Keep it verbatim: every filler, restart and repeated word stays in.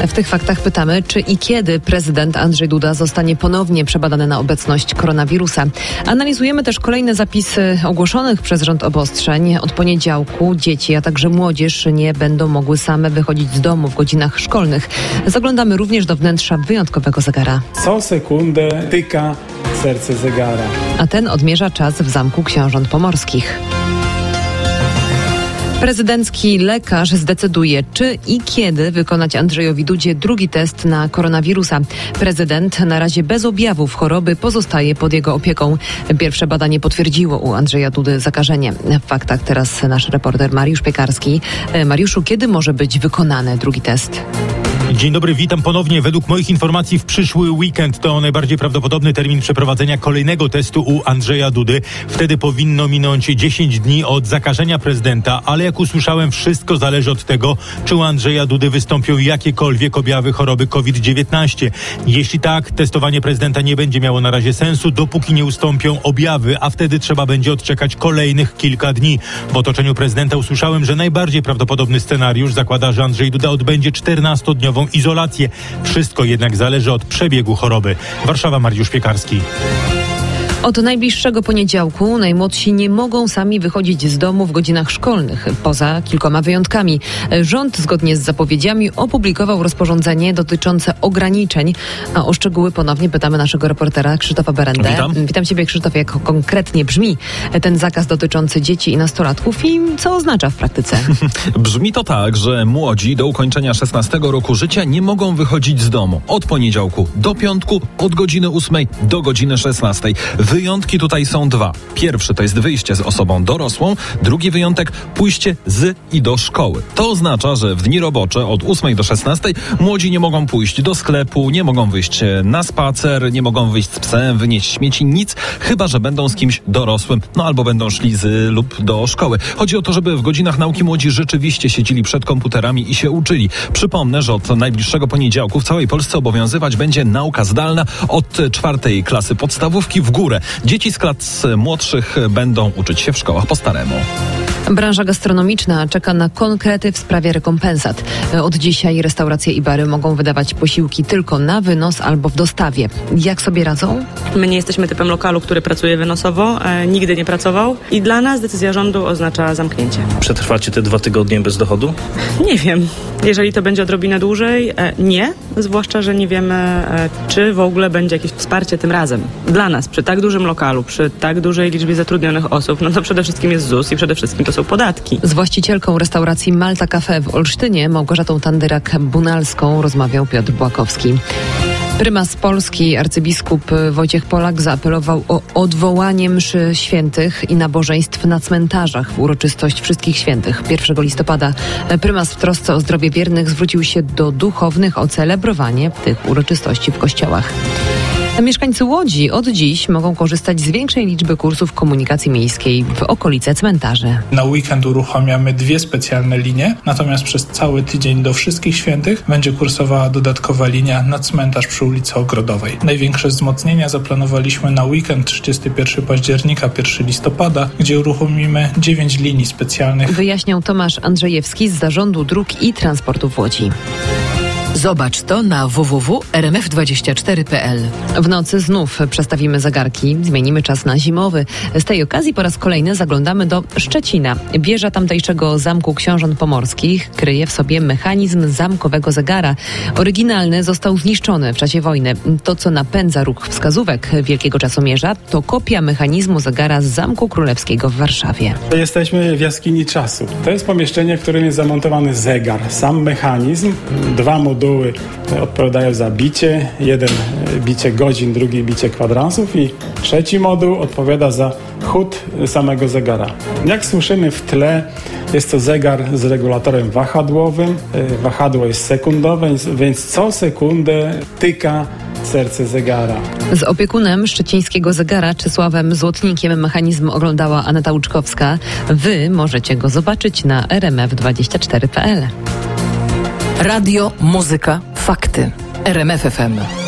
W tych faktach pytamy, czy i kiedy prezydent Andrzej Duda zostanie ponownie przebadany na obecność koronawirusa. Analizujemy też kolejne zapisy ogłoszonych przez rząd obostrzeń. Od poniedziałku dzieci, a także młodzież nie będą mogły same wychodzić z domu w godzinach szkolnych. Zaglądamy również do wnętrza wyjątkowego zegara. Co sekundę tyka serce zegara. A ten odmierza czas w Zamku Książąt Pomorskich. Prezydencki lekarz zdecyduje, czy i kiedy wykonać Andrzejowi Dudzie drugi test na koronawirusa. Prezydent na razie bez objawów choroby pozostaje pod jego opieką. Pierwsze badanie potwierdziło u Andrzeja Dudy zakażenie. W faktach teraz nasz reporter Mariusz Piekarski. Mariuszu, kiedy może być wykonany drugi test? Dzień dobry, witam ponownie. Według moich informacji w przyszły weekend to najbardziej prawdopodobny termin przeprowadzenia kolejnego testu u Andrzeja Dudy. Wtedy powinno minąć dziesięć dni od zakażenia prezydenta, ale jak usłyszałem, wszystko zależy od tego, czy u Andrzeja Dudy wystąpią jakiekolwiek objawy choroby COVID dziewiętnaście. Jeśli tak, testowanie prezydenta nie będzie miało na razie sensu, dopóki nie ustąpią objawy, a wtedy trzeba będzie odczekać kolejnych kilka dni. W otoczeniu prezydenta usłyszałem, że najbardziej prawdopodobny scenariusz zakłada, że Andrzej Duda odbędzie czternastodniową izolację. Wszystko jednak zależy od przebiegu choroby. Warszawa, Mariusz Piekarski. Od najbliższego poniedziałku najmłodsi nie mogą sami wychodzić z domu w godzinach szkolnych, poza kilkoma wyjątkami. Rząd zgodnie z zapowiedziami opublikował rozporządzenie dotyczące ograniczeń, a o szczegóły ponownie pytamy naszego reportera Krzysztofa Berendę. Witam. Witam Ciebie, Krzysztofie, jak konkretnie brzmi ten zakaz dotyczący dzieci i nastolatków i co oznacza w praktyce? Brzmi to tak, że młodzi do ukończenia szesnastego roku życia nie mogą wychodzić z domu od poniedziałku do piątku, od godziny ósmej do godziny szesnastej. Wyjątki tutaj są dwa. Pierwszy to jest wyjście z osobą dorosłą, drugi wyjątek pójście z i do szkoły. To oznacza, że w dni robocze od ósmej do szesnastej młodzi nie mogą pójść do sklepu, nie mogą wyjść na spacer, nie mogą wyjść z psem, wynieść śmieci, nic, chyba że będą z kimś dorosłym, no albo będą szli z lub do szkoły. Chodzi o to, żeby w godzinach nauki młodzi rzeczywiście siedzieli przed komputerami i się uczyli. Przypomnę, że od najbliższego poniedziałku w całej Polsce obowiązywać będzie nauka zdalna od czwartej klasy podstawówki w górę. Dzieci z klas młodszych będą uczyć się w szkołach po staremu. Branża gastronomiczna czeka na konkrety w sprawie rekompensat. Od dzisiaj restauracje i bary mogą wydawać posiłki tylko na wynos albo w dostawie. Jak sobie radzą? My nie jesteśmy typem lokalu, który pracuje wynosowo, e, nigdy nie pracował i dla nas decyzja rządu oznacza zamknięcie. Przetrwacie te dwa tygodnie bez dochodu? Nie wiem. Jeżeli to będzie odrobinę dłużej, e, nie. Zwłaszcza, że nie wiemy, e, czy w ogóle będzie jakieś wsparcie tym razem. Dla nas, przy tak dużym lokalu, przy tak dużej liczbie zatrudnionych osób, no to przede wszystkim jest ZUS i przede wszystkim to są podatki. Z właścicielką restauracji Malta Cafe w Olsztynie, Małgorzatą Tandyrak-Bunalską, rozmawiał Piotr Błakowski. Prymas Polski, arcybiskup Wojciech Polak zaapelował o odwołanie mszy świętych i nabożeństw na cmentarzach w uroczystość Wszystkich Świętych pierwszego listopada. Prymas w trosce o zdrowie wiernych zwrócił się do duchownych o celebrowanie tych uroczystości w kościołach. Mieszkańcy Łodzi od dziś mogą korzystać z większej liczby kursów komunikacji miejskiej w okolice cmentarzy. Na weekend uruchamiamy dwie specjalne linie, natomiast przez cały tydzień do Wszystkich Świętych będzie kursowała dodatkowa linia na cmentarz przy ulicy Ogrodowej. Największe wzmocnienia zaplanowaliśmy na weekend trzydziestego pierwszego października, pierwszego listopada, gdzie uruchomimy dziewięć linii specjalnych. Wyjaśniał Tomasz Andrzejewski z Zarządu Dróg i Transportu w Łodzi. Zobacz to na w w w kropka r m f dwadzieścia cztery kropka p l. W nocy znów przestawimy zegarki, zmienimy czas na zimowy. Z tej okazji po raz kolejny zaglądamy do Szczecina. Wieża tamtejszego Zamku Książąt Pomorskich kryje w sobie mechanizm zamkowego zegara. Oryginalny został zniszczony w czasie wojny. To, co napędza ruch wskazówek wielkiego czasomierza, to kopia mechanizmu zegara z Zamku Królewskiego w Warszawie. Jesteśmy w jaskini czasu. To jest pomieszczenie, w którym jest zamontowany zegar. Sam mechanizm, dwa moduły odpowiadają za bicie. Jeden bicie godzin, drugi bicie kwadransów i trzeci moduł odpowiada za chód samego zegara. Jak słyszymy w tle, jest to zegar z regulatorem wahadłowym. Wahadło jest sekundowe, więc co sekundę tyka serce zegara. Z opiekunem szczecińskiego zegara Czesławem Złotnikiem mechanizm oglądała Aneta Łuczkowska. Wy możecie go zobaczyć na r m f dwadzieścia cztery kropka p l. Radio, muzyka, fakty. R M F F M.